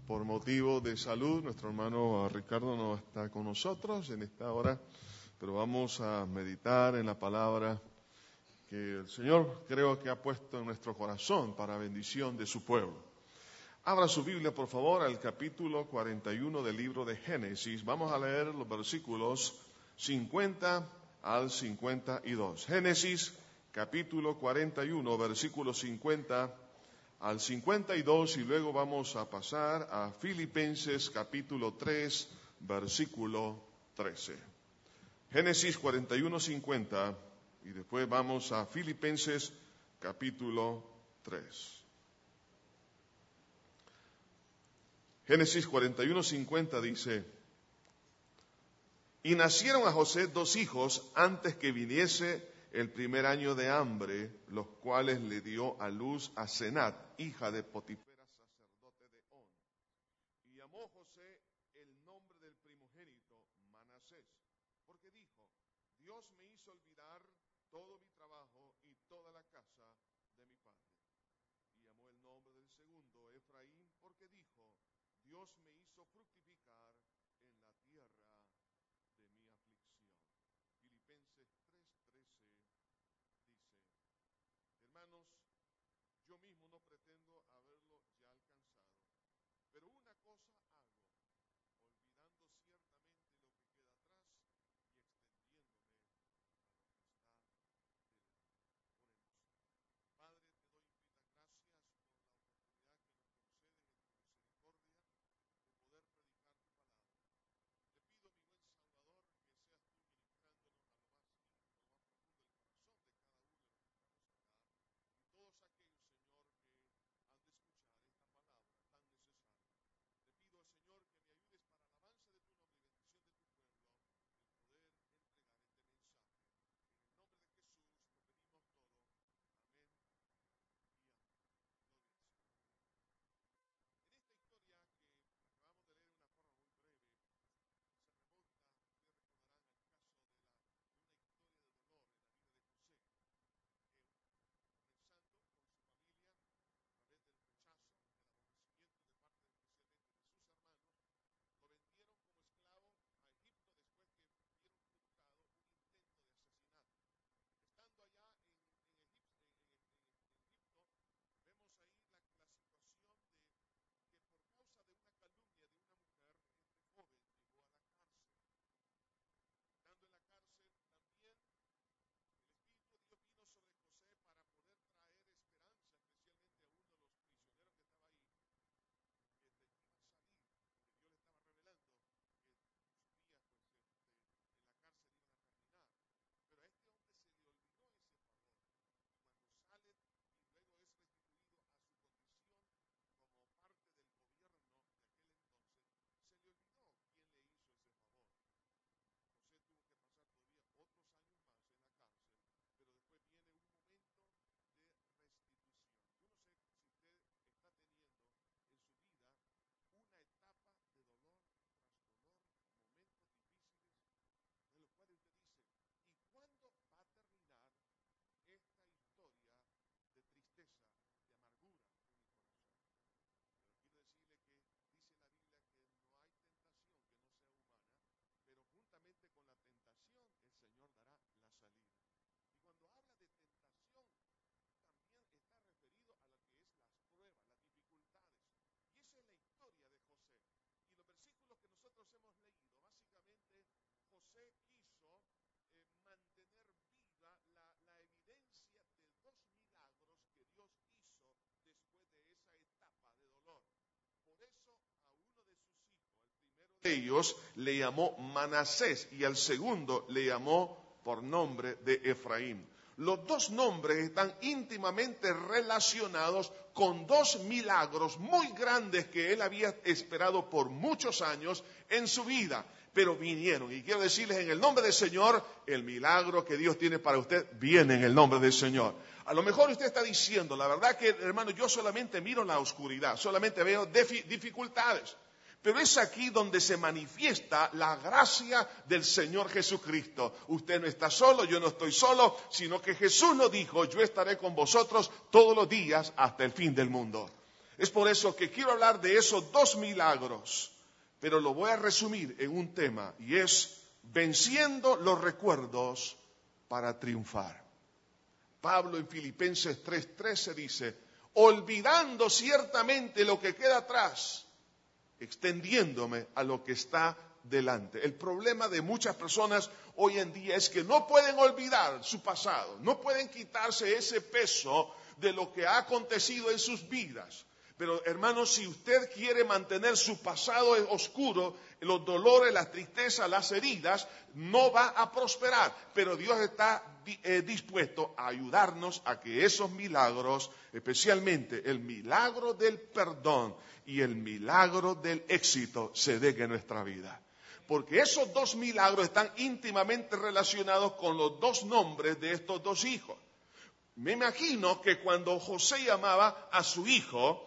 Por motivo de salud, nuestro hermano Ricardo no está con nosotros en esta hora, pero vamos a meditar en la palabra que el Señor creo que ha puesto en nuestro corazón para bendición de su pueblo. Abra su Biblia, por favor, al capítulo 41 del libro de Génesis. Vamos a leer los versículos 50 al 52. Génesis, capítulo 41, versículos 50 al 52, y luego vamos a pasar a Filipenses capítulo 3, versículo 13. Génesis 41, 50, y después vamos a Filipenses capítulo 3. Génesis 41, 50 dice: Y nacieron a José 2 hijos antes que viniese el primer año de hambre, los cuales le dio a luz a Senat, hija de Potifera, sacerdote de On. Y llamó José el nombre del primogénito Manasés, porque dijo: Dios me hizo olvidar todo mi trabajo y toda la casa de mi padre. Y llamó el nombre del segundo Efraín, porque dijo: Dios me hizo fructificar en la tierra de mi aflicción. Filipenses 3:13 dice: Hermanos, yo mismo no pretendo haberlo ya alcanzado, pero una cosa hago, olvidando ciertamente lo que queda atrás y extendiéndome a lo que está delante. Oremos. Padre, te doy infinitas gracias por la oportunidad que nos concedes en tu misericordia de poder predicar tu palabra. Te pido, mi buen Salvador, que seas tú ministrándonos a lo más íntimo, a lo más profundo del corazón de cada uno de los que estamos acá, y todos aquellos, Señor, que han de escuchar esta palabra tan necesaria. Te pido, Señor, que me ayudes para alabanza de tu nombre y bendición de tu pueblo, el poder entregar este mensaje. En el nombre de Jesús lo pedimos todo. Amén y amén. Gloria al Señor. En esta historia que acabamos de leer en una forma muy breve, se remonta, ustedes recordarán, al caso de una historia de dolor en la vida de José, comenzando con su familia a través del rechazo, del aborrecimiento de parte especialmente de sus hermanos. Lo vendieron como esclavo a Egipto después que vieron frustrado un intento de asesinato. Estando allá en Egipto, vemos ahí la situación de que por causa de una calumnia de una mujer, este joven llegó a la cárcel. Estando en la cárcel también, el Espíritu de Dios vino sobre José para poder traer esperanza, especialmente a uno de los prisioneros que estaba ahí, que iba a salir, que Dios le estaba revelando que sus días en la cárcel iban a terminar. Pero a este hombre se le olvidó ese favor, y cuando sale y luego es restituido a su condición como parte del gobierno de aquel entonces, se le olvidó quién le hizo ese favor. José tuvo que pasar todavía otros años más en la cárcel, pero después viene un momento de restitución. Yo no sé si usted está teniendo en su vida una etapa de dolor tras dolor, momentos difíciles, de los cuales usted dice: ¿y cuándo va a terminar esta historia de tristeza, de amargura en mi corazón? Pero quiero decirle que dice la Biblia que no hay tentación que no sea humana, pero juntamente con la tentación el Señor dará la salida. Y cuando habla de tentación, también está referido a lo que es las pruebas, las dificultades. Y esa es la historia de José. Y los versículos que nosotros hemos leído, básicamente José quiso mantener viva la evidencia de 2 milagros que Dios hizo después de esa etapa de dolor. Por eso a uno de sus hijos, el primero de ellos, le llamó Manasés, y al segundo le llamó por nombre de Efraín. Los 2 nombres están íntimamente relacionados con 2 milagros muy grandes que él había esperado por muchos años en su vida, pero vinieron. Y quiero decirles, en el nombre del Señor, el milagro que Dios tiene para usted viene en el nombre del Señor. A lo mejor usted está diciendo: la verdad que, hermano, yo solamente miro la oscuridad, solamente veo dificultades. Pero es aquí donde se manifiesta la gracia del Señor Jesucristo. Usted no está solo, yo no estoy solo, sino que Jesús nos dijo: yo estaré con vosotros todos los días hasta el fin del mundo. Es por eso que quiero hablar de esos 2 milagros, pero lo voy a resumir en un tema, y es venciendo los recuerdos para triunfar. Pablo en Filipenses 3:13 dice, olvidando ciertamente lo que queda atrás, extendiéndome a lo que está delante. El problema de muchas personas hoy en día es que no pueden olvidar su pasado, no pueden quitarse ese peso de lo que ha acontecido en sus vidas. Pero hermanos, si usted quiere mantener su pasado oscuro, los dolores, las tristezas, las heridas, no va a prosperar. Pero Dios está dispuesto a ayudarnos a que esos milagros, especialmente el milagro del perdón y el milagro del éxito, se den en nuestra vida. Porque esos 2 milagros están íntimamente relacionados con los 2 nombres de estos 2 hijos. Me imagino que cuando José llamaba a su hijo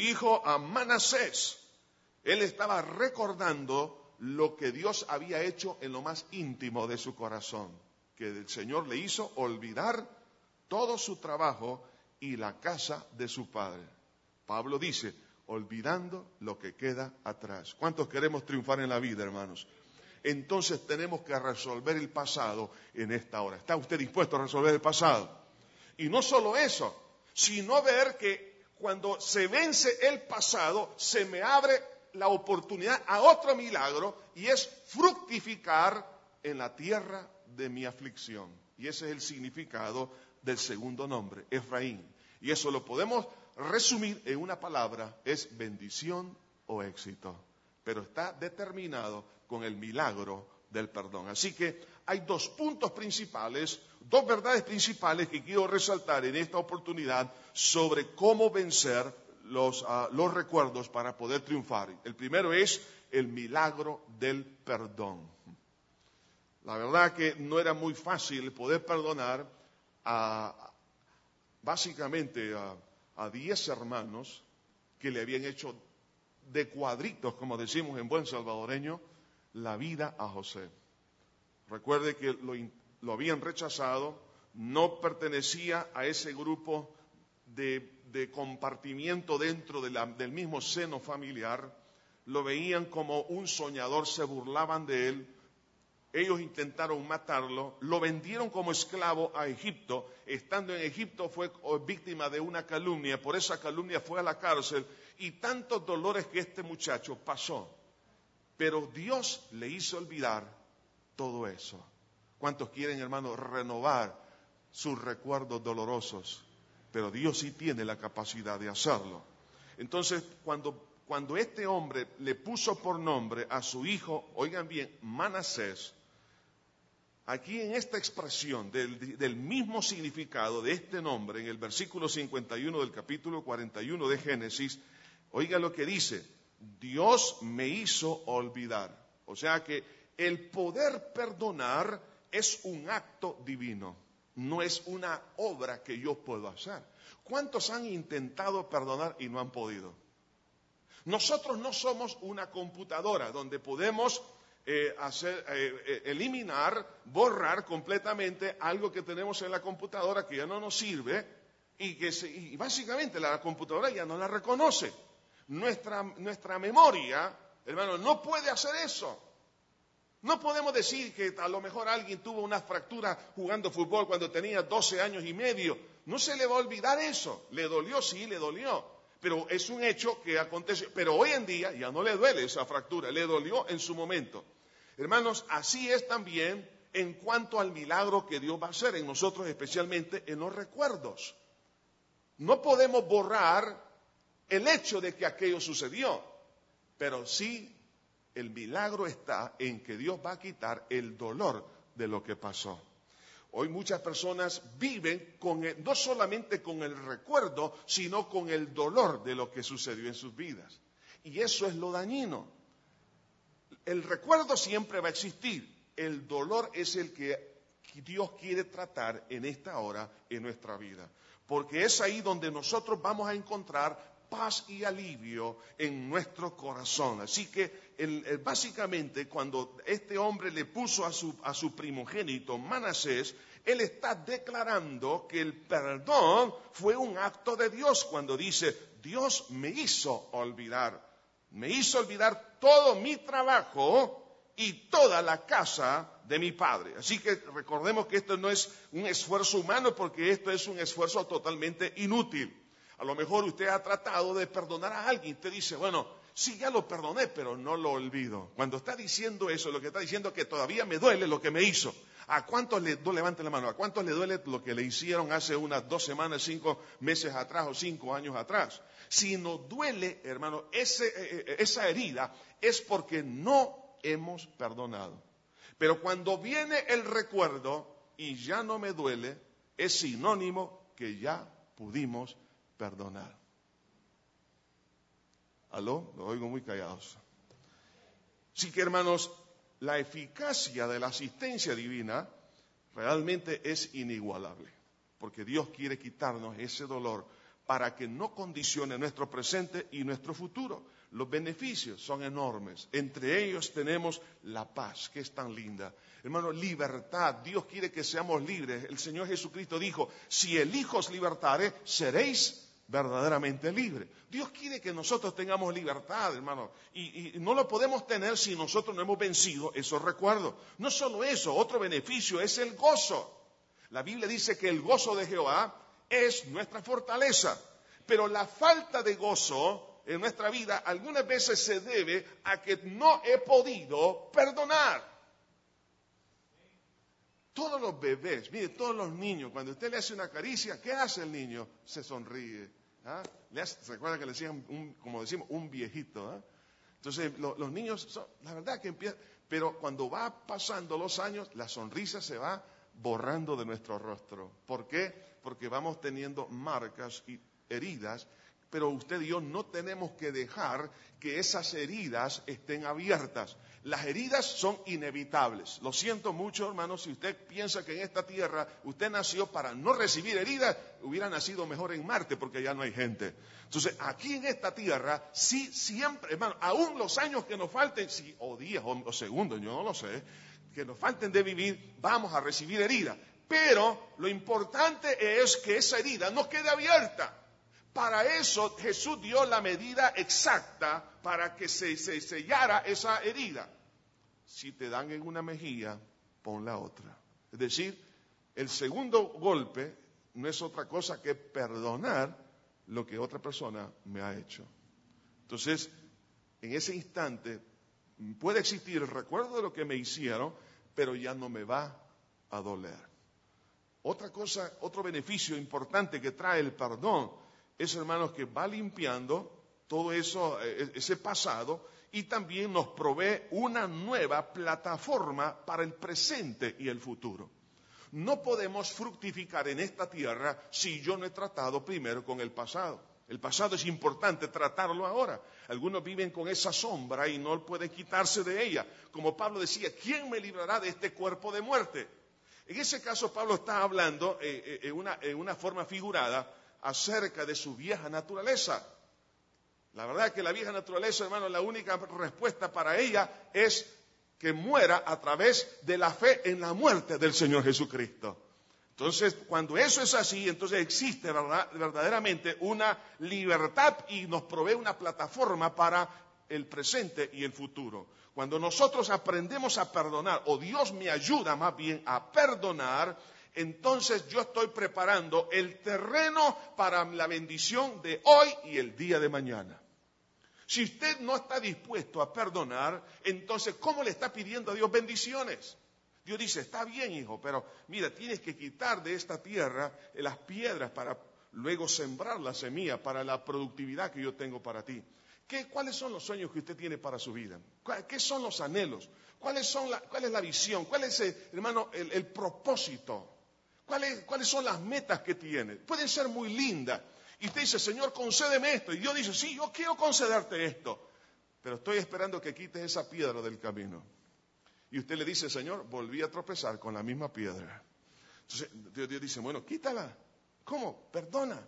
a Manasés, él estaba recordando lo que Dios había hecho en lo más íntimo de su corazón, que el Señor le hizo olvidar todo su trabajo y la casa de su padre. Pablo dice, olvidando lo que queda atrás. ¿Cuántos queremos triunfar en la vida, hermanos? Entonces tenemos que resolver el pasado en esta hora. ¿Está usted dispuesto a resolver el pasado? Y no solo eso, sino ver que cuando se vence el pasado, se me abre la oportunidad a otro milagro, y es fructificar en la tierra de mi aflicción. Y ese es el significado del segundo nombre, Efraín. Y eso lo podemos resumir en una palabra, es bendición o éxito. Pero está determinado con el milagro del perdón. Así que hay 2 puntos principales, 2 verdades principales que quiero resaltar en esta oportunidad sobre cómo vencer los recuerdos para poder triunfar. El primero es el milagro del perdón. La verdad que no era muy fácil poder perdonar básicamente a 10 hermanos que le habían hecho de cuadritos, como decimos en buen salvadoreño, la vida a José. Recuerde que lo habían rechazado, no pertenecía a ese grupo de compartimiento dentro del mismo seno familiar, lo veían como un soñador, se burlaban de él, ellos intentaron matarlo, lo vendieron como esclavo a Egipto, estando en Egipto fue víctima de una calumnia, por esa calumnia fue a la cárcel, y tantos dolores que este muchacho pasó, pero Dios le hizo olvidar todo eso. ¿Cuántos quieren, hermanos, renovar sus recuerdos dolorosos? Pero Dios sí tiene la capacidad de hacerlo. Entonces, cuando este hombre le puso por nombre a su hijo, oigan bien, Manasés, aquí en esta expresión del mismo significado de este nombre, en el versículo 51 del capítulo 41 de Génesis, oiga lo que dice, Dios me hizo olvidar. O sea que el poder perdonar es un acto divino, no es una obra que yo puedo hacer. ¿Cuántos han intentado perdonar y no han podido? Nosotros no somos una computadora donde podemos eliminar, borrar completamente algo que tenemos en la computadora que ya no nos sirve y básicamente la computadora ya no la reconoce. Nuestra memoria, hermano, no puede hacer eso. No podemos decir que a lo mejor alguien tuvo una fractura jugando fútbol cuando tenía 12 años y medio. No se le va a olvidar eso. Le dolió, sí, le dolió. Pero es un hecho que aconteció. Pero hoy en día ya no le duele esa fractura. Le dolió en su momento. Hermanos, así es también en cuanto al milagro que Dios va a hacer en nosotros, especialmente en los recuerdos. No podemos borrar el hecho de que aquello sucedió. Pero sí, el milagro está en que Dios va a quitar el dolor de lo que pasó. Hoy muchas personas viven no solamente con el recuerdo, sino con el dolor de lo que sucedió en sus vidas. Y eso es lo dañino. El recuerdo siempre va a existir. El dolor es el que Dios quiere tratar en esta hora en nuestra vida. Porque es ahí donde nosotros vamos a encontrar paz y alivio en nuestro corazón. Así que básicamente cuando este hombre le puso a su primogénito Manasés, Él está declarando que el perdón fue un acto de Dios cuando dice, Dios me hizo olvidar todo mi trabajo y toda la casa de mi padre. Así que recordemos que esto no es un esfuerzo humano, porque esto es un esfuerzo totalmente inútil. A lo mejor usted ha tratado de perdonar a alguien, usted dice, bueno, sí, ya lo perdoné, pero no lo olvido. Cuando está diciendo eso, lo que está diciendo es que todavía me duele lo que me hizo. ¿A cuántos levante la mano, a cuántos le duele lo que le hicieron hace unas 2 semanas, 5 meses atrás o 5 años atrás? Si nos duele, hermano, esa herida es porque no hemos perdonado. Pero cuando viene el recuerdo y ya no me duele, es sinónimo que ya pudimos perdonar. ¿Aló? Lo oigo muy callados. Así que, hermanos, la eficacia de la asistencia divina realmente es inigualable, porque Dios quiere quitarnos ese dolor para que no condicione nuestro presente y nuestro futuro. Los beneficios son enormes. Entre ellos tenemos la paz, que es tan linda. Hermano, libertad. Dios quiere que seamos libres. El Señor Jesucristo dijo, si el Hijo os libertare, seréis verdaderamente libres. Dios quiere que nosotros tengamos libertad, hermano. Y no lo podemos tener si nosotros no hemos vencido esos recuerdos. No solo eso, otro beneficio es el gozo. La Biblia dice que el gozo de Jehová es nuestra fortaleza. Pero la falta de gozo en nuestra vida algunas veces se debe a que no he podido perdonar. Todos los bebés, mire, todos los niños, cuando usted le hace una caricia, ¿qué hace el niño? Se sonríe. ¿Ah? ¿Se acuerda que le decían, como decimos, un viejito? ¿Ah? Entonces, los niños, la verdad que empiezan, pero cuando va pasando los años, la sonrisa se va borrando de nuestro rostro. ¿Por qué? Porque vamos teniendo marcas y heridas, pero usted y yo no tenemos que dejar que esas heridas estén abiertas. Las heridas son inevitables. Lo siento mucho, hermano, si usted piensa que en esta tierra usted nació para no recibir heridas, hubiera nacido mejor en Marte, porque ya no hay gente. Entonces, aquí en esta tierra, sí, siempre, hermano, aún los años que nos falten, sí, o días o segundos, yo no lo sé, que nos falten de vivir, vamos a recibir heridas. Pero lo importante es que esa herida no quede abierta. Para eso Jesús dio la medida exacta para que se sellara esa herida. Si te dan en una mejilla, pon la otra. Es decir, el segundo golpe no es otra cosa que perdonar lo que otra persona me ha hecho. Entonces, en ese instante puede existir el recuerdo de lo que me hicieron, pero ya no me va a doler. Otra cosa, otro beneficio importante que trae el perdón es, hermanos, que va limpiando todo eso, ese pasado, y también nos provee una nueva plataforma para el presente y el futuro. No podemos fructificar en esta tierra si yo no he tratado primero con el pasado. El pasado es importante tratarlo ahora. Algunos viven con esa sombra y no pueden quitarse de ella. Como Pablo decía, ¿quién me librará de este cuerpo de muerte? En ese caso Pablo está hablando en una forma figurada acerca de su vieja naturaleza. La verdad es que la vieja naturaleza, hermano, la única respuesta para ella es que muera a través de la fe en la muerte del Señor Jesucristo. Entonces, cuando eso es así, entonces existe verdaderamente una libertad y nos provee una plataforma para el presente y el futuro. Cuando nosotros aprendemos a perdonar, o Dios me ayuda más bien a perdonar, entonces yo estoy preparando el terreno para la bendición de hoy y el día de mañana. Si usted no está dispuesto a perdonar, entonces ¿cómo le está pidiendo a Dios bendiciones? Dios dice, está bien, hijo, pero mira, tienes que quitar de esta tierra las piedras para luego sembrar la semilla para la productividad que yo tengo para ti. ¿Cuáles son los sueños que usted tiene para su vida? ¿Qué son los anhelos? ¿Cuál es la visión? ¿Cuál es, hermano, el propósito? ¿Cuáles son las metas que tiene? Pueden ser muy lindas. Y usted dice, Señor, concédeme esto. Y Dios dice, sí, yo quiero concederte esto. Pero estoy esperando que quites esa piedra del camino. Y usted le dice, Señor, volví a tropezar con la misma piedra. Entonces Dios dice, bueno, quítala. ¿Cómo? Perdona.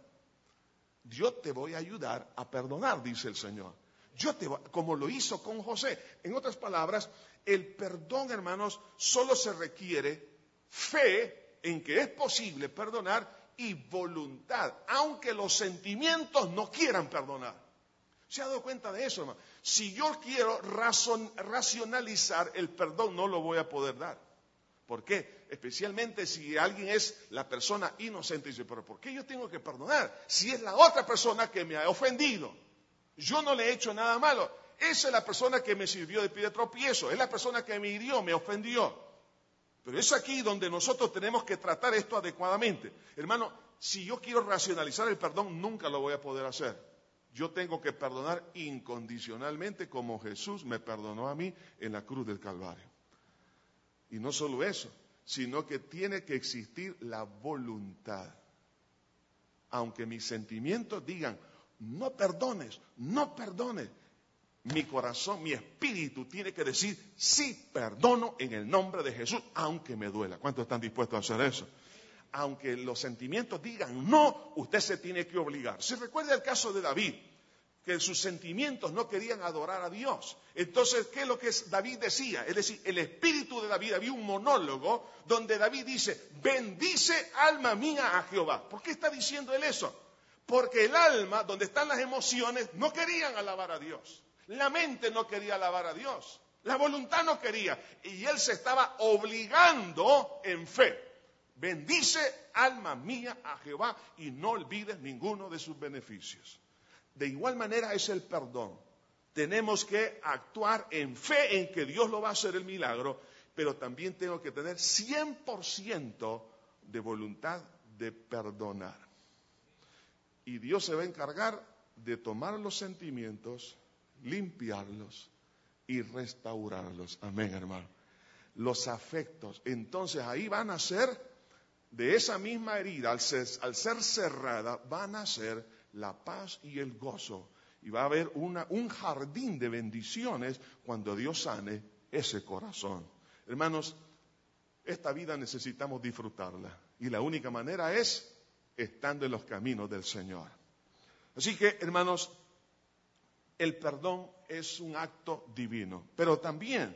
Yo te voy a ayudar a perdonar, dice el Señor. Como lo hizo con José. En otras palabras, el perdón, hermanos, solo se requiere fe en que es posible perdonar y voluntad, aunque los sentimientos no quieran perdonar. ¿Se ha dado cuenta de eso, hermano? Si yo quiero racionalizar el perdón, no lo voy a poder dar. ¿Por qué? Especialmente si alguien es la persona inocente y dice, pero ¿por qué yo tengo que perdonar? Si es la otra persona que me ha ofendido. Yo no le he hecho nada malo. Esa es la persona que me sirvió de pie de tropiezo. Es la persona que me hirió, me ofendió. Pero es aquí donde nosotros tenemos que tratar esto adecuadamente. Hermano, si yo quiero racionalizar el perdón, nunca lo voy a poder hacer. Yo tengo que perdonar incondicionalmente como Jesús me perdonó a mí en la cruz del Calvario. Y no solo eso, sino que tiene que existir la voluntad. Aunque mis sentimientos digan, no perdones, no perdones. Mi corazón, mi espíritu tiene que decir, sí, perdono en el nombre de Jesús, aunque me duela. ¿Cuántos están dispuestos a hacer eso? Aunque los sentimientos digan no, usted se tiene que obligar. Se recuerda el caso de David, que sus sentimientos no querían adorar a Dios. Entonces, ¿qué es lo que David decía? Es decir, el espíritu de David, había un monólogo donde David dice, bendice alma mía a Jehová. ¿Por qué está diciendo él eso? Porque el alma, donde están las emociones, no querían alabar a Dios. La mente no quería alabar a Dios. La voluntad no quería. Y él se estaba obligando en fe. Bendice, alma mía, a Jehová y no olvides ninguno de sus beneficios. De igual manera es el perdón. Tenemos que actuar en fe en que Dios lo va a hacer el milagro, pero también tengo que tener 100% de voluntad de perdonar. Y Dios se va a encargar de tomar los sentimientos, limpiarlos y restaurarlos. Amén, hermano. Los afectos. Entonces ahí van a ser... De esa misma herida, al ser cerrada, van a ser la paz y el gozo. Y va a haber un jardín de bendiciones cuando Dios sane ese corazón. Hermanos, esta vida necesitamos disfrutarla. Y la única manera es estando en los caminos del Señor. Así que, hermanos, el perdón es un acto divino. Pero también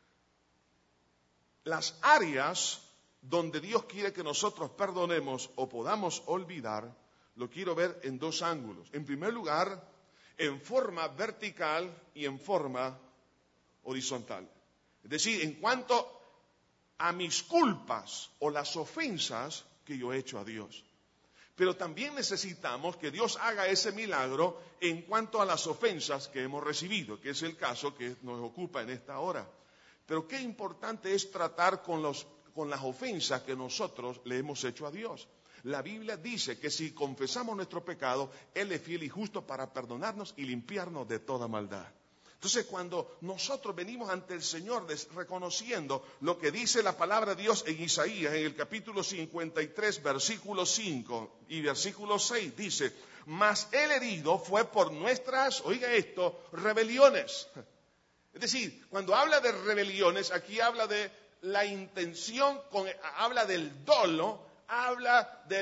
las áreas donde Dios quiere que nosotros perdonemos o podamos olvidar, lo quiero ver en dos ángulos. En primer lugar, en forma vertical y en forma horizontal. Es decir, en cuanto a mis culpas o las ofensas que yo he hecho a Dios. Pero también necesitamos que Dios haga ese milagro en cuanto a las ofensas que hemos recibido, que es el caso que nos ocupa en esta hora. Pero qué importante es tratar con las ofensas que nosotros le hemos hecho a Dios. La Biblia dice que si confesamos nuestro pecado, Él es fiel y justo para perdonarnos y limpiarnos de toda maldad. Entonces, cuando nosotros venimos ante el Señor reconociendo lo que dice la palabra de Dios en Isaías, en el capítulo 53, versículo 5 y versículo 6, dice, mas el herido fue por nuestras, oiga esto, rebeliones. Es decir, cuando habla de rebeliones, aquí habla de la intención, habla del dolo, habla de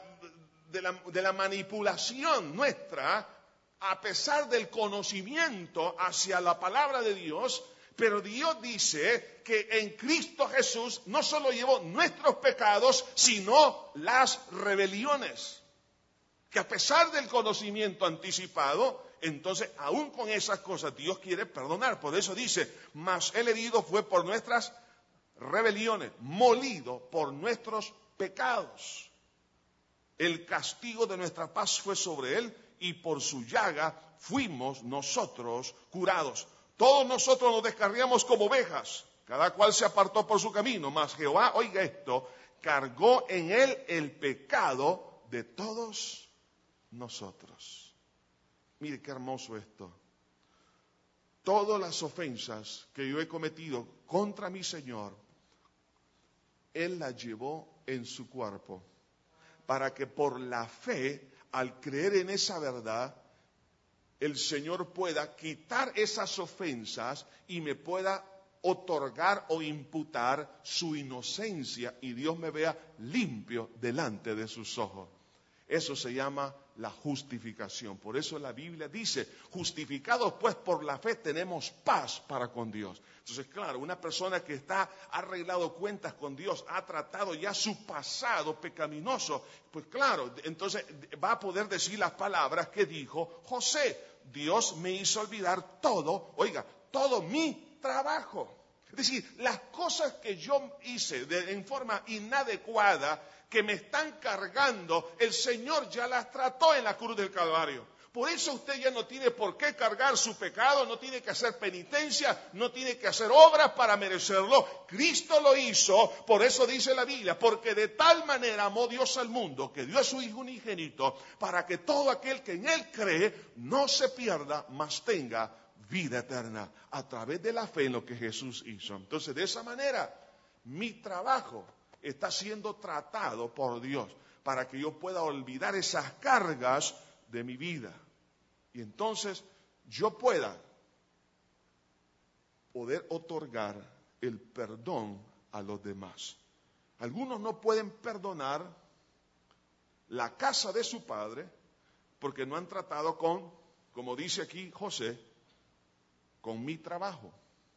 la manipulación nuestra, a pesar del conocimiento hacia la palabra de Dios, pero Dios dice que en Cristo Jesús no solo llevó nuestros pecados, sino las rebeliones. Que a pesar del conocimiento anticipado, entonces aún con esas cosas Dios quiere perdonar. Por eso dice, mas el herido fue por nuestras rebeliones, molido por nuestros pecados. El castigo de nuestra paz fue sobre él y por su llaga fuimos nosotros curados. Todos nosotros nos descarriamos como ovejas, cada cual se apartó por su camino, mas Jehová, oiga esto, cargó en él el pecado de todos nosotros. Mire qué hermoso esto. Todas las ofensas que yo he cometido contra mi Señor, Él las llevó en su cuerpo, para que por la fe, al creer en esa verdad, el Señor pueda quitar esas ofensas y me pueda otorgar o imputar su inocencia y Dios me vea limpio delante de sus ojos. Eso se llama la justificación. Por eso la Biblia dice, justificados pues por la fe tenemos paz para con Dios. Entonces, claro, una persona que ha arreglado cuentas con Dios, ha tratado ya su pasado pecaminoso, pues claro, entonces va a poder decir las palabras que dijo José. Dios me hizo olvidar todo, oiga, todo mi trabajo. Es decir, las cosas que yo hice en forma inadecuada, que me están cargando, el Señor ya las trató en la cruz del Calvario. Por eso usted ya no tiene por qué cargar su pecado, no tiene que hacer penitencia, no tiene que hacer obras para merecerlo. Cristo lo hizo, por eso dice la Biblia, porque de tal manera amó Dios al mundo, que dio a su Hijo unigénito, para que todo aquel que en Él cree no se pierda, mas tenga vida eterna, a través de la fe en lo que Jesús hizo. Entonces, de esa manera, mi trabajo está siendo tratado por Dios, para que yo pueda olvidar esas cargas de mi vida. Y entonces yo poder otorgar el perdón a los demás. Algunos no pueden perdonar la casa de su padre porque no han tratado con, como dice aquí José, con mi trabajo.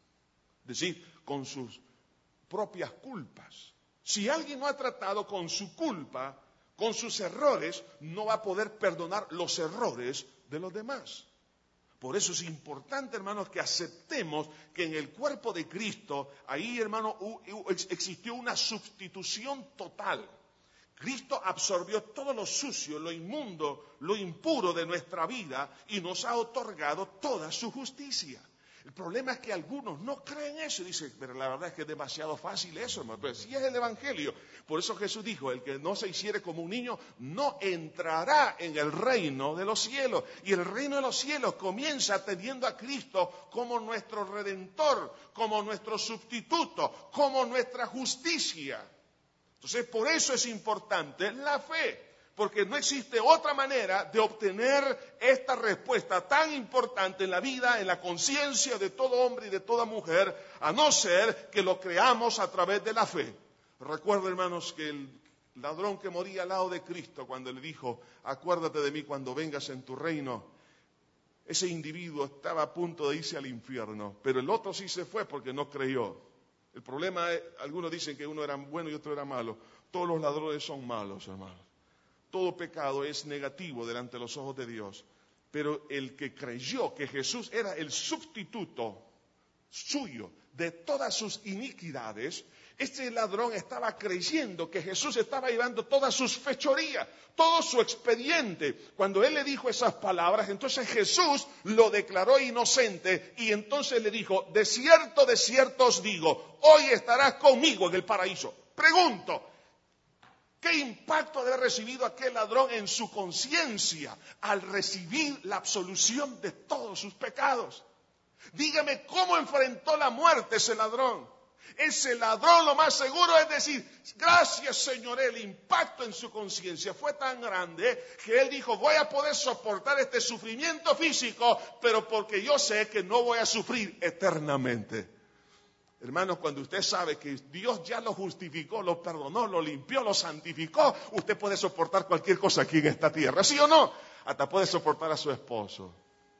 Es decir, con sus propias culpas. Si alguien no ha tratado con su culpa, con sus errores, no va a poder perdonar los errores de los demás. Por eso es importante, hermanos, que aceptemos que en el cuerpo de Cristo, ahí, hermano, existió una sustitución total. Cristo absorbió todo lo sucio, lo inmundo, lo impuro de nuestra vida y nos ha otorgado toda su justicia. El problema es que algunos no creen eso y dicen, pero la verdad es que es demasiado fácil eso, hermano. Pero sí es el Evangelio. Por eso Jesús dijo, el que no se hiciere como un niño no entrará en el reino de los cielos. Y el reino de los cielos comienza teniendo a Cristo como nuestro Redentor, como nuestro sustituto, como nuestra justicia. Entonces, por eso es importante la fe. Porque no existe otra manera de obtener esta respuesta tan importante en la vida, en la conciencia de todo hombre y de toda mujer, a no ser que lo creamos a través de la fe. Recuerdo, hermanos, que el ladrón que moría al lado de Cristo, cuando le dijo, acuérdate de mí cuando vengas en tu reino, ese individuo estaba a punto de irse al infierno, pero el otro sí se fue porque no creyó. El problema es, algunos dicen que uno era bueno y otro era malo. Todos los ladrones son malos, hermanos. Todo pecado es negativo delante de los ojos de Dios, pero el que creyó que Jesús era el sustituto suyo de todas sus iniquidades, este ladrón estaba creyendo que Jesús estaba llevando todas sus fechorías, todo su expediente. Cuando él le dijo esas palabras, entonces Jesús lo declaró inocente y entonces le dijo, de cierto os digo, hoy estarás conmigo en el paraíso. Pregunto, ¿qué impacto debe haber recibido aquel ladrón en su conciencia al recibir la absolución de todos sus pecados? Dígame cómo enfrentó la muerte ese ladrón. Ese ladrón lo más seguro es decir, gracias Señor, el impacto en su conciencia fue tan grande que él dijo, voy a poder soportar este sufrimiento físico, pero porque yo sé que no voy a sufrir eternamente. Hermanos, cuando usted sabe que Dios ya lo justificó, lo perdonó, lo limpió, lo santificó, usted puede soportar cualquier cosa aquí en esta tierra, ¿sí o no? Hasta puede soportar a su esposo.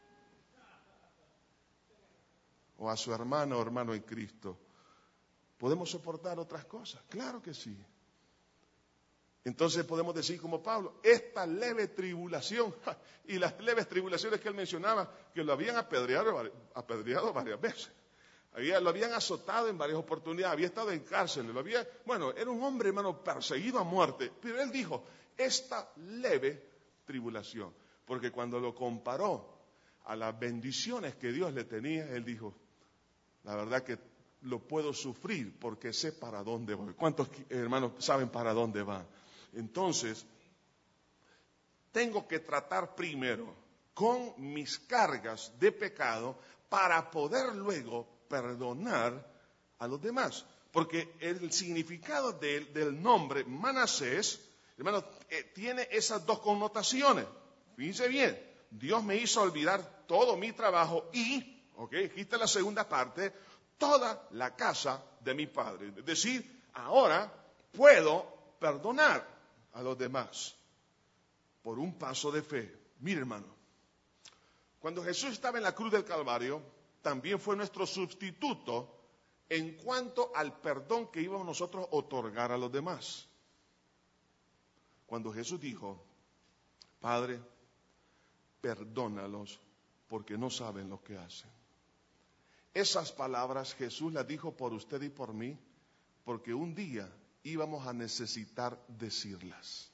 O a su hermano o hermano en Cristo. ¿Podemos soportar otras cosas? Claro que sí. Entonces podemos decir como Pablo, esta leve tribulación, y las leves tribulaciones que él mencionaba, que lo habían apedreado varias veces. Lo habían azotado en varias oportunidades, había estado en cárcel, era un hombre, hermano, perseguido a muerte. Pero él dijo, esta leve tribulación, porque cuando lo comparó a las bendiciones que Dios le tenía, él dijo, la verdad que lo puedo sufrir porque sé para dónde voy. ¿Cuántos hermanos saben para dónde van? Entonces, tengo que tratar primero con mis cargas de pecado para poder luego perdonar a los demás. Porque el significado del nombre Manasés, hermano, tiene esas dos connotaciones. Fíjense bien, Dios me hizo olvidar todo mi trabajo y, aquí está la segunda parte, toda la casa de mi padre. Es decir, ahora puedo perdonar a los demás. por un paso de fe. Mire, hermano, cuando Jesús estaba en la cruz del Calvario, también fue nuestro sustituto en cuanto al perdón que íbamos nosotros a otorgar a los demás. Cuando Jesús dijo, Padre, perdónalos porque no saben lo que hacen. Esas palabras Jesús las dijo por usted y por mí, porque un día íbamos a necesitar decirlas.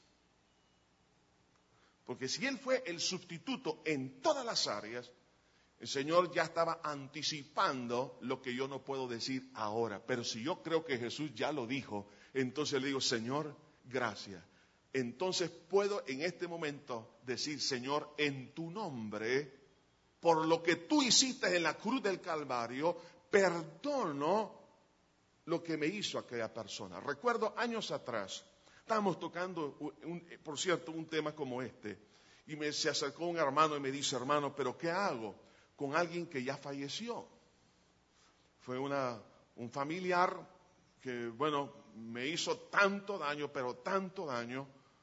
Porque si Él fue el sustituto en todas las áreas, el Señor ya estaba anticipando lo que yo no puedo decir ahora. Pero si yo creo que Jesús ya lo dijo, entonces le digo, Señor, gracias. Entonces puedo en este momento decir, Señor, en tu nombre, por lo que tú hiciste en la cruz del Calvario, perdono lo que me hizo aquella persona. Recuerdo años atrás, estábamos tocando, por cierto, un tema como este, y se acercó un hermano y me dice, hermano, ¿pero qué hago con alguien que ya falleció? Fue un familiar que, bueno, me hizo tanto daño, pero tanto daño,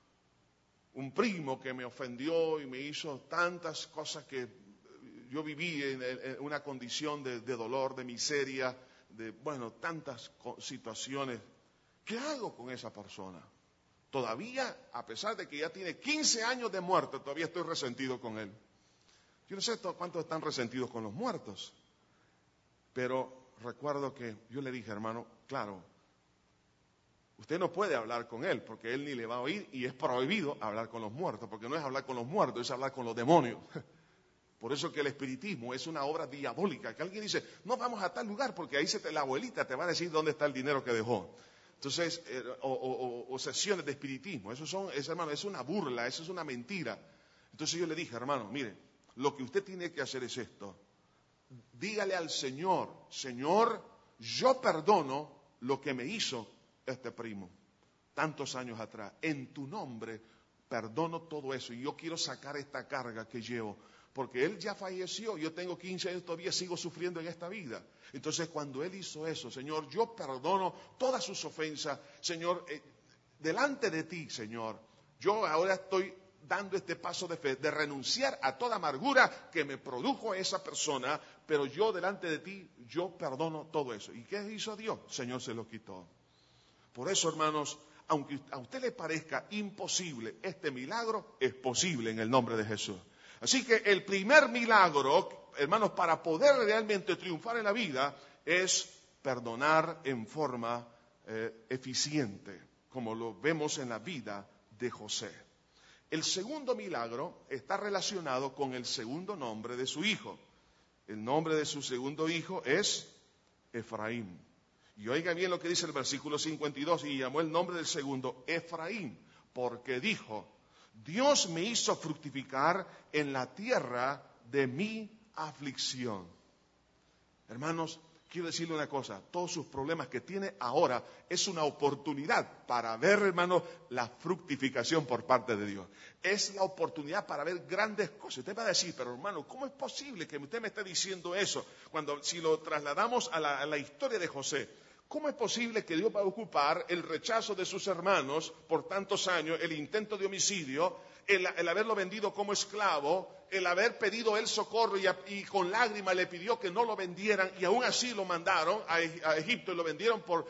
un primo que me ofendió y me hizo tantas cosas que yo viví en una condición de dolor, de miseria, de, bueno, tantas situaciones. ¿Qué hago con esa persona? Todavía, a pesar de que ya tiene 15 años de muerte, todavía estoy resentido con él. Yo no sé cuántos están resentidos con los muertos, pero recuerdo que yo le dije, hermano, claro, usted no puede hablar con él, porque él ni le va a oír, y es prohibido hablar con los muertos, porque no es hablar con los muertos, es hablar con los demonios. Por eso que el espiritismo es una obra diabólica, que alguien dice, no vamos a tal lugar, porque ahí la abuelita te va a decir dónde está el dinero que dejó. Entonces, o sesiones de espiritismo, hermano, es una burla, eso es una mentira. Entonces yo le dije, hermano, mire, lo que usted tiene que hacer es esto. Dígale al Señor, Señor, yo perdono lo que me hizo este primo, tantos años atrás. En tu nombre perdono todo eso y yo quiero sacar esta carga que llevo. Porque él ya falleció, yo tengo 15 años, todavía sigo sufriendo en esta vida. Entonces cuando él hizo eso, Señor, yo perdono todas sus ofensas, Señor, delante de ti, Señor. Yo ahora estoy dando este paso de fe, de renunciar a toda amargura que me produjo esa persona, pero yo delante de ti, yo perdono todo eso. ¿Y qué hizo Dios? Señor se lo quitó. Por eso, hermanos, aunque a usted le parezca imposible, este milagro es posible en el nombre de Jesús. Así que el primer milagro, hermanos, para poder realmente triunfar en la vida, es perdonar en forma eficiente, como lo vemos en la vida de José. El segundo milagro está relacionado con el segundo nombre de su hijo. El nombre de su segundo hijo es Efraín. Y oiga bien lo que dice el versículo 52, y llamó el nombre del segundo Efraín, porque dijo, Dios me hizo fructificar en la tierra de mi aflicción. Hermanos, quiero decirle una cosa, todos sus problemas que tiene ahora es una oportunidad para ver, hermanos, la fructificación por parte de Dios. Es la oportunidad para ver grandes cosas. Usted va a decir, pero hermano, ¿cómo es posible que usted me esté diciendo eso? Si lo trasladamos a la historia de José, ¿cómo es posible que Dios va a ocupar el rechazo de sus hermanos por tantos años, el intento de homicidio, el haberlo vendido como esclavo, el haber pedido el socorro y con lágrimas le pidió que no lo vendieran y aún así lo mandaron a Egipto y lo vendieron por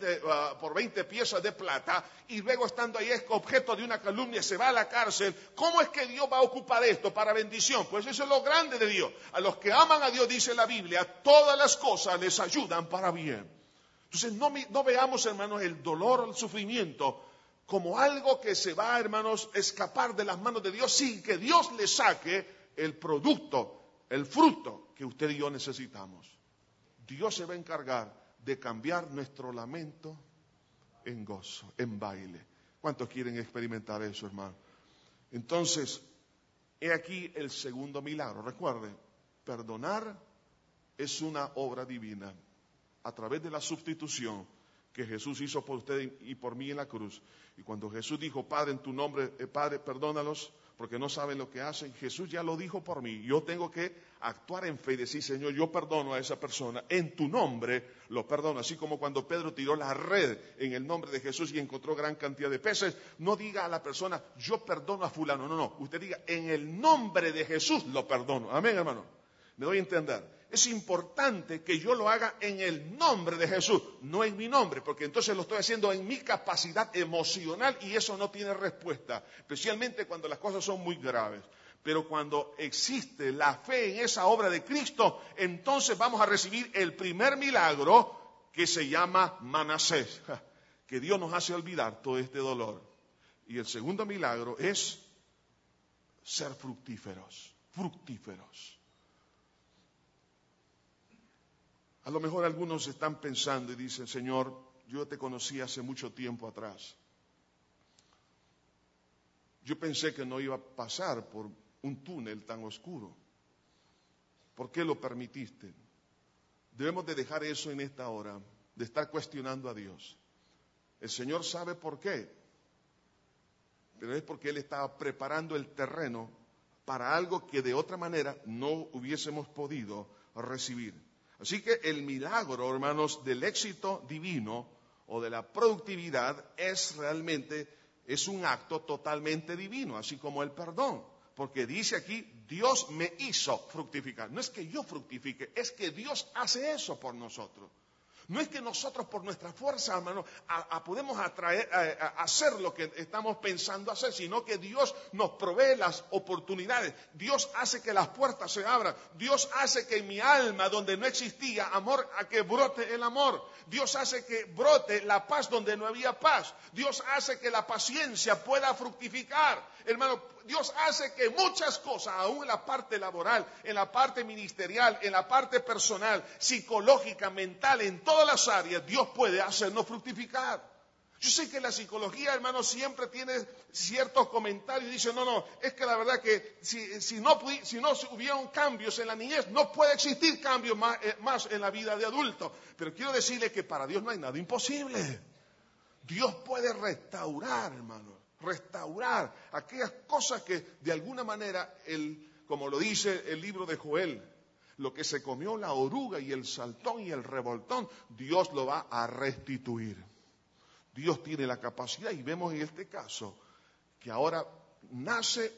20 piezas de plata y luego estando ahí es objeto de una calumnia, se va a la cárcel? ¿Cómo es que Dios va a ocupar esto para bendición? Pues eso es lo grande de Dios. A los que aman a Dios, dice la Biblia, todas las cosas les ayudan para bien. Entonces no veamos, hermanos, el dolor o el sufrimiento como algo que se va, hermanos, escapar de las manos de Dios sin que Dios le saque el producto, el fruto que usted y yo necesitamos. Dios se va a encargar de cambiar nuestro lamento en gozo, en baile. ¿Cuántos quieren experimentar eso, hermano? Entonces, he aquí el segundo milagro. Recuerde, perdonar es una obra divina. A través de la sustitución que Jesús hizo por usted y por mí en la cruz. Y cuando Jesús dijo, Padre, en tu nombre, Padre, perdónalos, porque no saben lo que hacen. Jesús ya lo dijo por mí. Yo tengo que actuar en fe y decir, Señor, yo perdono a esa persona. En tu nombre lo perdono. Así como cuando Pedro tiró la red en el nombre de Jesús y encontró gran cantidad de peces, no diga a la persona, yo perdono a fulano. No. Usted diga, en el nombre de Jesús lo perdono. Amén, hermano. Me doy a entender. Es importante que yo lo haga en el nombre de Jesús, no en mi nombre, porque entonces lo estoy haciendo en mi capacidad emocional y eso no tiene respuesta, especialmente cuando las cosas son muy graves. Pero cuando existe la fe en esa obra de Cristo, entonces vamos a recibir el primer milagro que se llama Manasés, que Dios nos hace olvidar todo este dolor. Y el segundo milagro es ser fructíferos. A lo mejor algunos están pensando y dicen, Señor, yo te conocí hace mucho tiempo atrás. Yo pensé que no iba a pasar por un túnel tan oscuro. ¿Por qué lo permitiste? Debemos de dejar eso en esta hora, de estar cuestionando a Dios. El Señor sabe por qué, pero es porque Él estaba preparando el terreno para algo que de otra manera no hubiésemos podido recibir. Así que el milagro, hermanos, del éxito divino o de la productividad es un acto totalmente divino, así como el perdón. Porque dice aquí, Dios me hizo fructificar. No es que yo fructifique, es que Dios hace eso por nosotros. No es que nosotros por nuestra fuerza, hermano, podemos hacer lo que estamos pensando hacer, sino que Dios nos provee las oportunidades. Dios hace que las puertas se abran. Dios hace que en mi alma, donde no existía amor, a que brote el amor. Dios hace que brote la paz donde no había paz. Dios hace que la paciencia pueda fructificar. Hermano, Dios hace que muchas cosas, aún en la parte laboral, en la parte ministerial, en la parte personal, psicológica, mental, en todas las áreas, Dios puede hacernos fructificar. Yo sé que la psicología, hermano, siempre tiene ciertos comentarios y dice, no, es que la verdad que si no hubieran cambios en la niñez, no puede existir cambios más en la vida de adulto. Pero quiero decirle que para Dios no hay nada imposible. Dios puede restaurar, hermano. Restaurar aquellas cosas que de alguna manera, como lo dice el libro de Joel, lo que se comió la oruga y el saltón y el revoltón, Dios lo va a restituir. Dios tiene la capacidad y vemos en este caso que ahora nace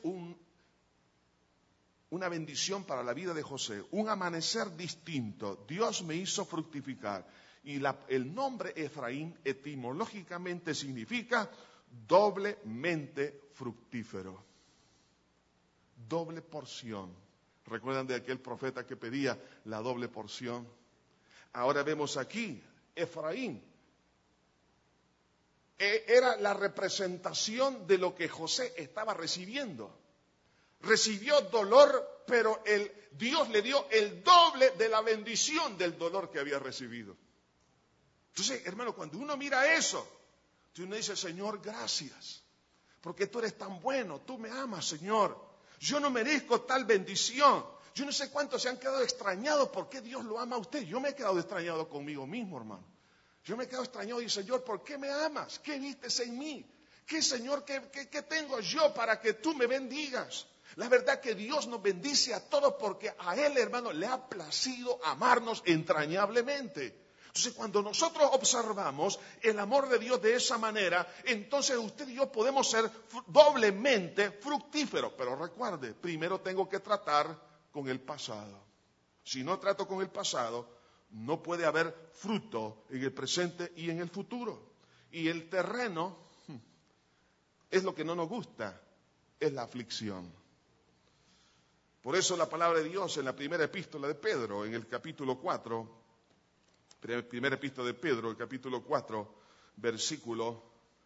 una bendición para la vida de José, un amanecer distinto. Dios me hizo fructificar y el nombre Efraín etimológicamente significa doblemente fructífero, doble porción. ¿Recuerdan de aquel profeta que pedía la doble porción? Ahora vemos aquí, Efraín era la representación de lo que José estaba recibiendo. Recibió dolor, pero Dios le dio el doble de la bendición del dolor que había recibido. Entonces, hermano, cuando uno mira eso, uno dice, Señor, gracias, porque tú eres tan bueno, tú me amas, Señor. Yo no merezco tal bendición. Yo no sé cuántos se han quedado extrañados por qué Dios lo ama a usted. Yo me he quedado extrañado conmigo mismo, hermano. Yo me he quedado extrañado y, Señor, ¿por qué me amas? ¿Qué vistes en mí? ¿Qué, Señor, qué tengo yo para que tú me bendigas? La verdad que Dios nos bendice a todos porque a Él, hermano, le ha placido amarnos entrañablemente. Entonces, cuando nosotros observamos el amor de Dios de esa manera, entonces usted y yo podemos ser doblemente fructíferos. Pero recuerde, primero tengo que tratar con el pasado. Si no trato con el pasado, no puede haber fruto en el presente y en el futuro. Y el terreno es lo que no nos gusta, es la aflicción. Por eso la palabra de Dios en la primera epístola de Pedro, en el capítulo 4, primera epístola de Pedro, el capítulo 4, versículo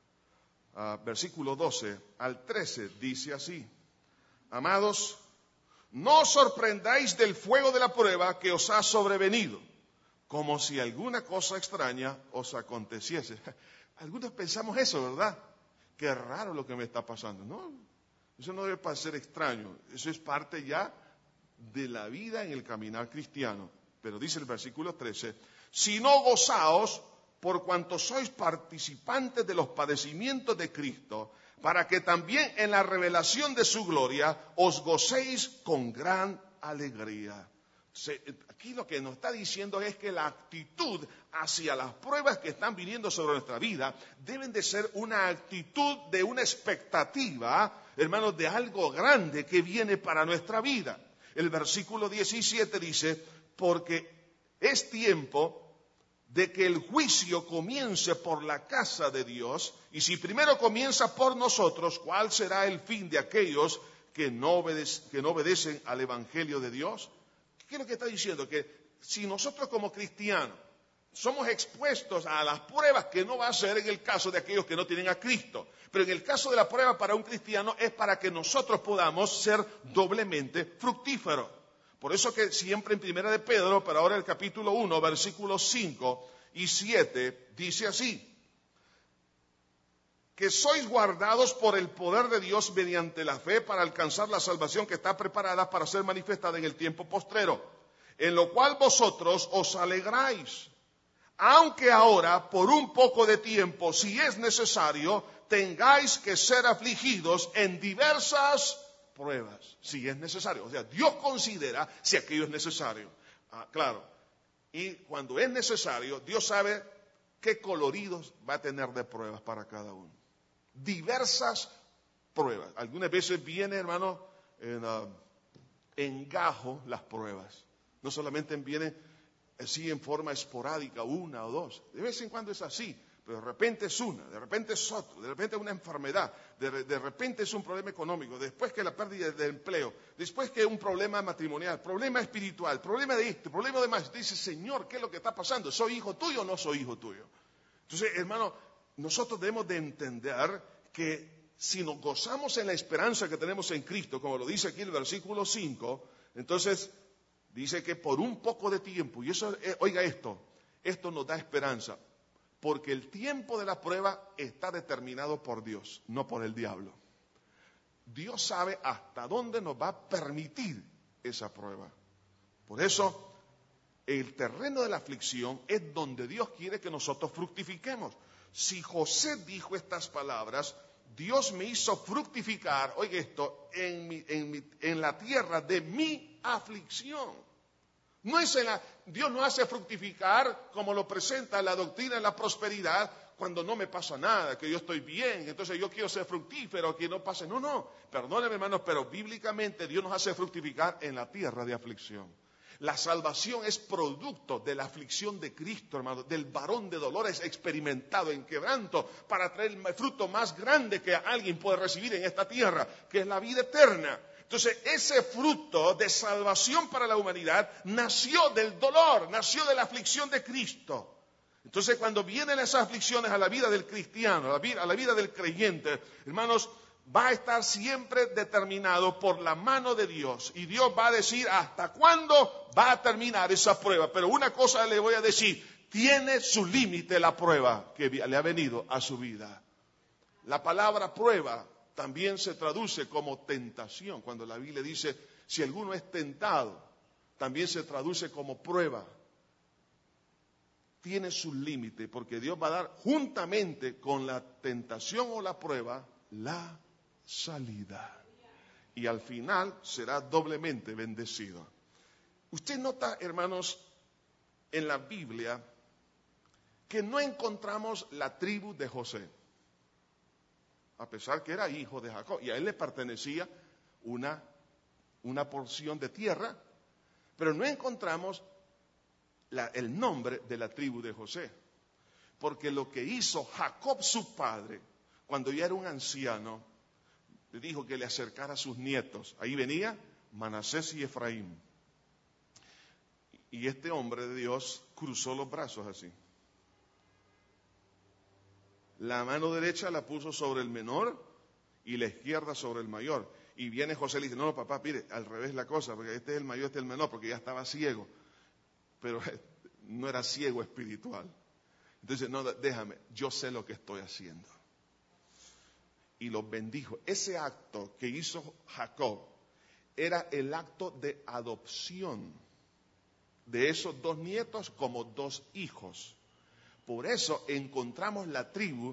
12 al 13, dice así: Amados, no os sorprendáis del fuego de la prueba que os ha sobrevenido, como si alguna cosa extraña os aconteciese. Algunos pensamos eso, ¿verdad? Qué raro lo que me está pasando. No, eso no debe parecer extraño. Eso es parte ya de la vida en el caminar cristiano. Pero dice el versículo 13, si no gozaos por cuanto sois participantes de los padecimientos de Cristo, para que también en la revelación de su gloria os gocéis con gran alegría. Aquí lo que nos está diciendo es que la actitud hacia las pruebas que están viniendo sobre nuestra vida deben de ser una actitud de una expectativa, hermanos, de algo grande que viene para nuestra vida. El versículo 17 dice, porque es tiempo de que el juicio comience por la casa de Dios, y si primero comienza por nosotros, ¿cuál será el fin de aquellos que no obedecen al Evangelio de Dios? ¿Qué es lo que está diciendo? Que si nosotros como cristianos somos expuestos a las pruebas, que no va a ser en el caso de aquellos que no tienen a Cristo, pero en el caso de la prueba para un cristiano es para que nosotros podamos ser doblemente fructíferos. Por eso que siempre en Primera de Pedro, pero ahora el capítulo 1, versículos 5 y 7, dice así, que sois guardados por el poder de Dios mediante la fe para alcanzar la salvación que está preparada para ser manifestada en el tiempo postrero, en lo cual vosotros os alegráis, aunque ahora, por un poco de tiempo, si es necesario, tengáis que ser afligidos en diversas pruebas, si es necesario. O sea, Dios considera si aquello es necesario. Claro, y cuando es necesario, Dios sabe qué coloridos va a tener de pruebas para cada uno. Diversas pruebas. Algunas veces viene, hermano, en gajo las pruebas. No solamente vienen así en forma esporádica, una o dos. De vez en cuando es así, pero de repente es una, de repente es otro, de repente es una enfermedad, de repente es un problema económico, después que la pérdida de empleo, después que un problema matrimonial, problema espiritual, problema de esto, problema de más. Dice, Señor, ¿qué es lo que está pasando? ¿Soy hijo tuyo o no soy hijo tuyo? Entonces, hermano, nosotros debemos de entender que si nos gozamos en la esperanza que tenemos en Cristo, como lo dice aquí el versículo 5, entonces dice que por un poco de tiempo, y eso, oiga esto nos da esperanza, porque el tiempo de la prueba está determinado por Dios, no por el diablo. Dios sabe hasta dónde nos va a permitir esa prueba. Por eso, el terreno de la aflicción es donde Dios quiere que nosotros fructifiquemos. Si José dijo estas palabras, Dios me hizo fructificar, oiga esto, en la tierra de mi aflicción. No es Dios no hace fructificar como lo presenta la doctrina de la prosperidad cuando no me pasa nada, que yo estoy bien, entonces yo quiero ser fructífero, que no pase. No, perdónenme hermanos, pero bíblicamente Dios nos hace fructificar en la tierra de aflicción. La salvación es producto de la aflicción de Cristo, hermano, del varón de dolores experimentado en quebranto para traer el fruto más grande que alguien puede recibir en esta tierra, que es la vida eterna. Entonces, ese fruto de salvación para la humanidad nació del dolor, nació de la aflicción de Cristo. Entonces, cuando vienen esas aflicciones a la vida del cristiano, a la vida del creyente, hermanos, va a estar siempre determinado por la mano de Dios. Y Dios va a decir hasta cuándo va a terminar esa prueba. Pero una cosa le voy a decir, tiene su límite la prueba que le ha venido a su vida. La palabra prueba también se traduce como tentación. Cuando la Biblia dice, si alguno es tentado, también se traduce como prueba. Tiene su límite, porque Dios va a dar juntamente con la tentación o la prueba, la salida. Y al final será doblemente bendecido. Usted nota, hermanos, en la Biblia que no encontramos la tribu de José, a pesar que era hijo de Jacob, y a él le pertenecía una porción de tierra, pero no encontramos el nombre de la tribu de José, porque lo que hizo Jacob su padre, cuando ya era un anciano, le dijo que le acercara a sus nietos. Ahí venía Manasés y Efraín. Y este hombre de Dios cruzó los brazos así. La mano derecha la puso sobre el menor y la izquierda sobre el mayor. Y viene José y le dice, no, papá, mire, al revés la cosa, porque este es el mayor, este es el menor, porque ya estaba ciego. Pero no era ciego espiritual. Entonces, no, déjame, yo sé lo que estoy haciendo. Y los bendijo. Ese acto que hizo Jacob era el acto de adopción de esos dos nietos como dos hijos. Por eso encontramos la tribu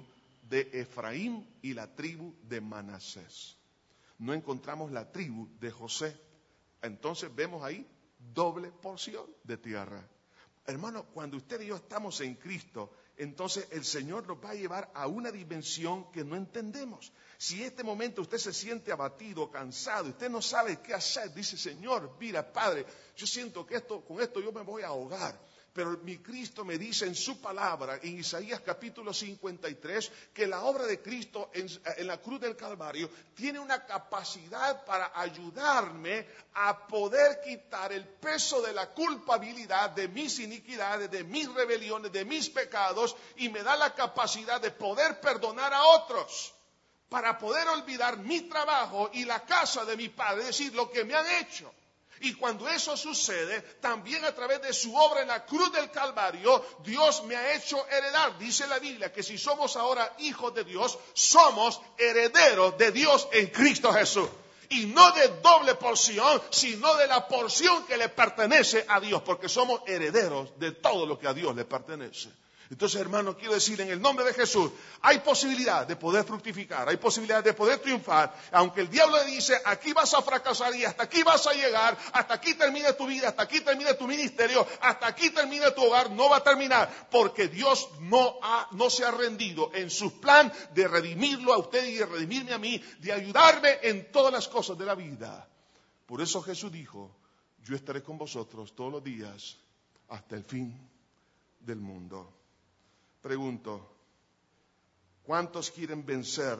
de Efraín y la tribu de Manasés. No encontramos la tribu de José. Entonces vemos ahí doble porción de tierra. Hermano, cuando usted y yo estamos en Cristo, entonces el Señor nos va a llevar a una dimensión que no entendemos. Si en este momento usted se siente abatido, cansado, usted no sabe qué hacer, dice: Señor, mira, Padre, yo siento que con esto yo me voy a ahogar. Pero mi Cristo me dice en su palabra, en Isaías capítulo 53, que la obra de Cristo en la cruz del Calvario tiene una capacidad para ayudarme a poder quitar el peso de la culpabilidad de mis iniquidades, de mis rebeliones, de mis pecados, y me da la capacidad de poder perdonar a otros, para poder olvidar mi trabajo y la casa de mi Padre, es decir, lo que me han hecho. Y cuando eso sucede, también a través de su obra en la cruz del Calvario, Dios me ha hecho heredar. Dice la Biblia que si somos ahora hijos de Dios, somos herederos de Dios en Cristo Jesús. Y no de doble porción, sino de la porción que le pertenece a Dios, porque somos herederos de todo lo que a Dios le pertenece. Entonces, hermano, quiero decir, en el nombre de Jesús, hay posibilidad de poder fructificar, hay posibilidad de poder triunfar, aunque el diablo le dice: aquí vas a fracasar y hasta aquí vas a llegar, hasta aquí termina tu vida, hasta aquí termina tu ministerio, hasta aquí termina tu hogar. No va a terminar, porque Dios no se ha rendido en su plan de redimirlo a usted y de redimirme a mí, de ayudarme en todas las cosas de la vida. Por eso Jesús dijo: yo estaré con vosotros todos los días hasta el fin del mundo. Pregunto, ¿cuántos quieren vencer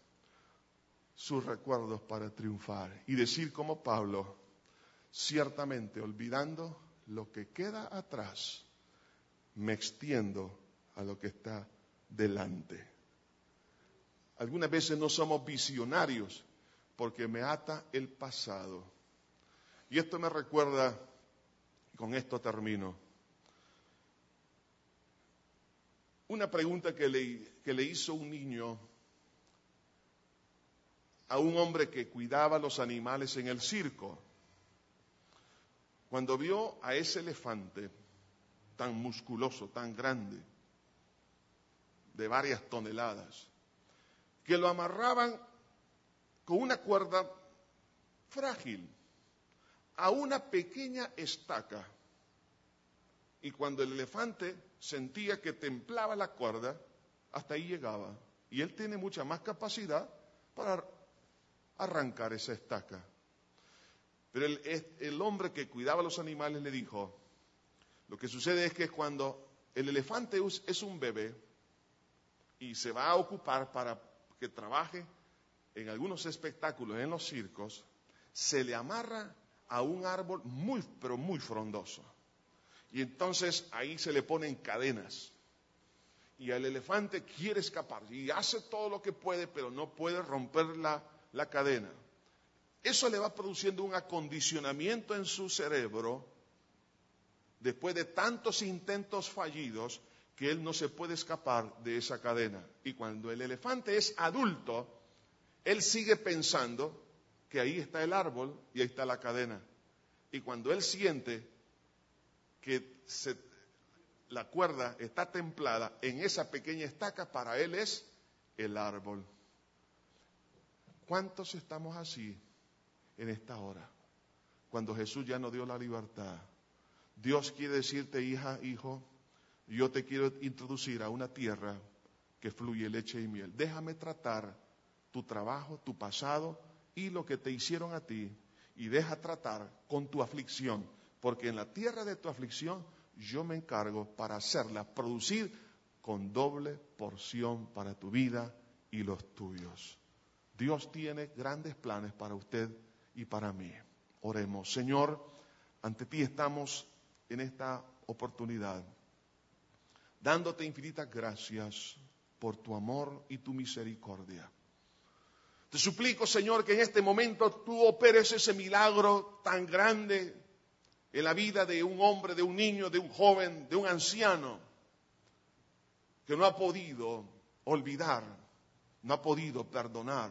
sus recuerdos para triunfar? Y decir como Pablo: ciertamente, olvidando lo que queda atrás, me extiendo a lo que está delante. Algunas veces no somos visionarios porque me ata el pasado. Y esto me recuerda, con esto termino, una pregunta que le hizo un niño a un hombre que cuidaba los animales en el circo. Cuando vio a ese elefante tan musculoso, tan grande, de varias toneladas, que lo amarraban con una cuerda frágil a una pequeña estaca, y cuando el elefante sentía que templaba la cuerda, hasta ahí llegaba. Y él tiene mucha más capacidad para arrancar esa estaca. Pero el hombre que cuidaba los animales le dijo: lo que sucede es que cuando el elefante es un bebé y se va a ocupar para que trabaje en algunos espectáculos en los circos, se le amarra a un árbol muy, pero muy frondoso. Y entonces ahí se le ponen cadenas. Y el elefante quiere escapar y hace todo lo que puede, pero no puede romper la cadena. Eso le va produciendo un acondicionamiento en su cerebro, después de tantos intentos fallidos, que él no se puede escapar de esa cadena. Y cuando el elefante es adulto, él sigue pensando que ahí está el árbol y ahí está la cadena. Y cuando él siente que la cuerda está templada en esa pequeña estaca, para él es el árbol. ¿Cuántos estamos así en esta hora? Cuando Jesús ya nos dio la libertad. Dios quiere decirte: hija, hijo, yo te quiero introducir a una tierra que fluye leche y miel. Déjame tratar tu trabajo, tu pasado y lo que te hicieron a ti, y deja tratar con tu aflicción, porque en la tierra de tu aflicción yo me encargo para hacerla producir con doble porción para tu vida y los tuyos. Dios tiene grandes planes para usted y para mí. Oremos. Señor, ante ti estamos en esta oportunidad, dándote infinitas gracias por tu amor y tu misericordia. Te suplico, Señor, que en este momento tú operes ese milagro tan grande en la vida de un hombre, de un niño, de un joven, de un anciano, que no ha podido olvidar, no ha podido perdonar,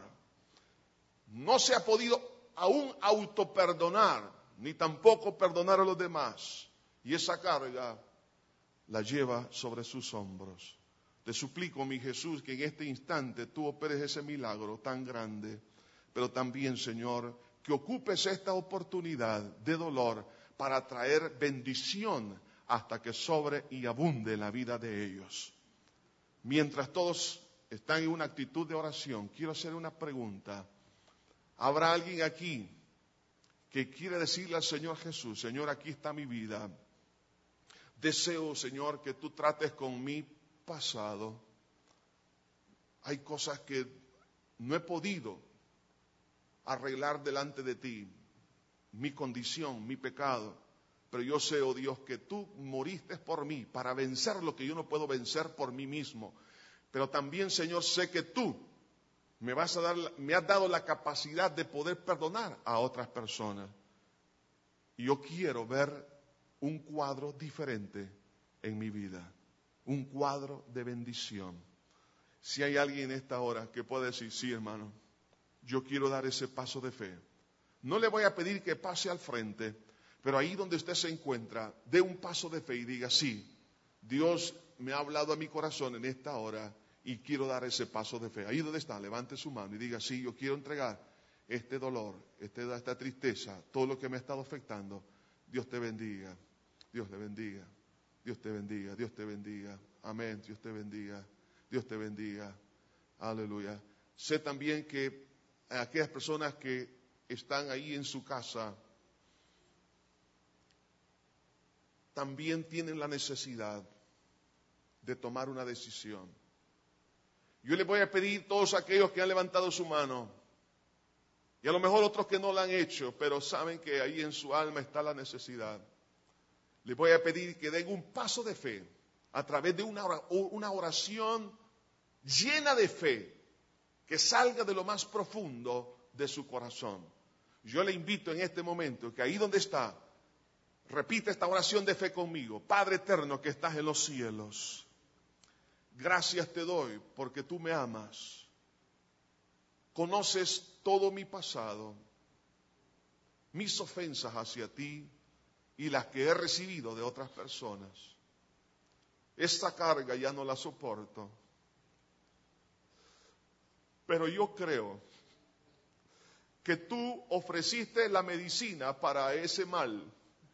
no se ha podido aún autoperdonar, ni tampoco perdonar a los demás. Y esa carga la lleva sobre sus hombros. Te suplico, mi Jesús, que en este instante tú operes ese milagro tan grande, pero también, Señor, que ocupes esta oportunidad de dolor para traer bendición hasta que sobre y abunde en la vida de ellos. Mientras todos están en una actitud de oración, quiero hacer una pregunta. ¿Habrá alguien aquí que quiere decirle al Señor Jesús: Señor, aquí está mi vida? Deseo, Señor, que tú trates con mi pasado. Hay cosas que no he podido arreglar delante de ti, mi condición, mi pecado, pero yo sé, oh Dios, que tú moriste por mí para vencer lo que yo no puedo vencer por mí mismo. Pero también, Señor, sé que tú me has dado la capacidad de poder perdonar a otras personas. Y yo quiero ver un cuadro diferente en mi vida, un cuadro de bendición. Si hay alguien en esta hora que pueda decir: sí, hermano, yo quiero dar ese paso de fe. No le voy a pedir que pase al frente, pero ahí donde usted se encuentra, dé un paso de fe y diga: sí, Dios me ha hablado a mi corazón en esta hora y quiero dar ese paso de fe. Ahí donde está, levante su mano y diga: sí, yo quiero entregar este dolor, esta tristeza, todo lo que me ha estado afectando. Dios te bendiga, Dios le bendiga, Dios te bendiga, Dios te bendiga. Amén, Dios te bendiga, Dios te bendiga. Aleluya. Sé también que aquellas personas que están ahí en su casa también tienen la necesidad de tomar una decisión. Yo les voy a pedir a todos aquellos que han levantado su mano, y a lo mejor otros que no la han hecho, pero saben que ahí en su alma está la necesidad. Les voy a pedir que den un paso de fe a través de una oración llena de fe, que salga de lo más profundo de su corazón. Yo le invito en este momento que ahí donde está, repita esta oración de fe conmigo. Padre eterno que estás en los cielos, gracias te doy porque tú me amas. Conoces todo mi pasado, mis ofensas hacia ti y las que he recibido de otras personas. Esta carga ya no la soporto. Pero yo creo que tú ofreciste la medicina para ese mal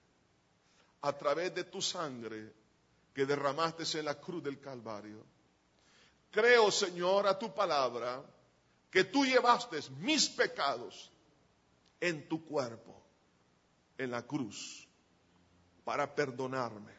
a través de tu sangre que derramaste en la cruz del Calvario. Creo, Señor, a tu palabra, que tú llevaste mis pecados en tu cuerpo, en la cruz, para perdonarme.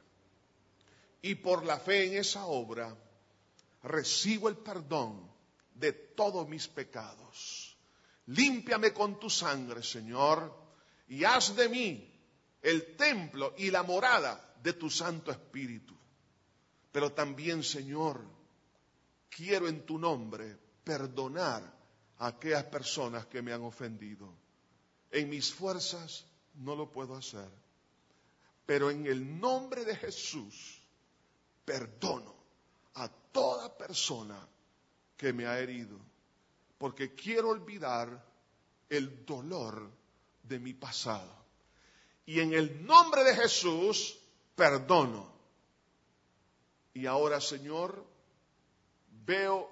Y por la fe en esa obra, recibo el perdón de todos mis pecados. Límpiame con tu sangre, Señor, y haz de mí el templo y la morada de tu Santo Espíritu. Pero también, Señor, quiero en tu nombre perdonar a aquellas personas que me han ofendido. En mis fuerzas no lo puedo hacer, pero en el nombre de Jesús perdono a toda persona que me ha herido, porque quiero olvidar el dolor de mi pasado. Y en el nombre de Jesús perdono. Y ahora, Señor, veo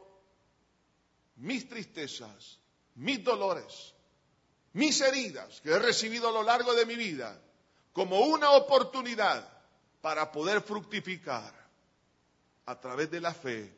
mis tristezas, mis dolores, mis heridas que he recibido a lo largo de mi vida como una oportunidad para poder fructificar a través de la fe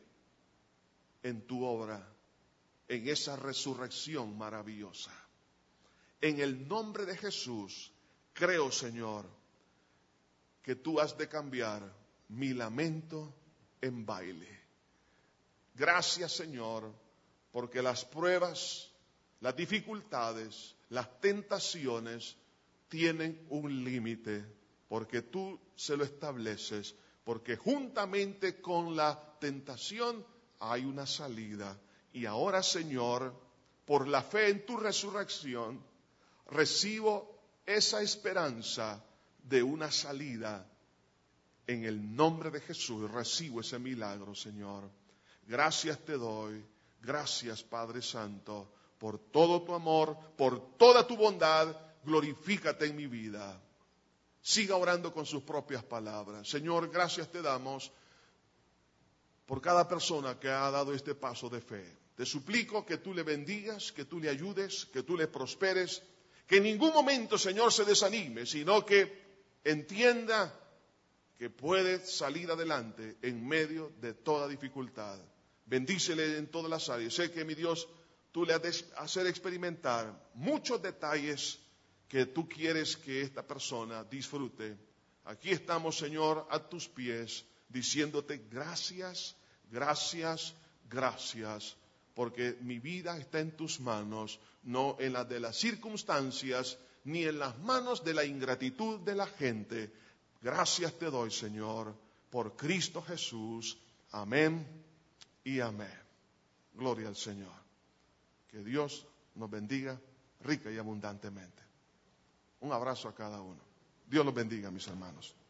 en tu obra, en esa resurrección maravillosa. En el nombre de Jesús, creo, Señor, que tú has de cambiar mi lamento en baile. Gracias, Señor, porque las pruebas, las dificultades, las tentaciones tienen un límite, porque tú se lo estableces, porque juntamente con la tentación hay una salida. Y ahora, Señor, por la fe en tu resurrección, recibo esa esperanza de una salida. En el nombre de Jesús recibo ese milagro, Señor. Gracias te doy, gracias Padre Santo, por todo tu amor, por toda tu bondad. Glorifícate en mi vida. Siga orando con sus propias palabras. Señor, gracias te damos por cada persona que ha dado este paso de fe. Te suplico que tú le bendigas, que tú le ayudes, que tú le prosperes, que en ningún momento, Señor, se desanime, sino que entienda que puede salir adelante en medio de toda dificultad. Bendícele en todas las áreas. Sé que, mi Dios, tú le has de hacer experimentar muchos detalles que tú quieres que esta persona disfrute. Aquí estamos, Señor, a tus pies, diciéndote gracias, gracias, gracias, porque mi vida está en tus manos, no en las de las circunstancias, ni en las manos de la ingratitud de la gente. Gracias te doy, Señor, por Cristo Jesús. Amén y amén. Gloria al Señor. Que Dios nos bendiga rica y abundantemente. Un abrazo a cada uno. Dios los bendiga, mis hermanos.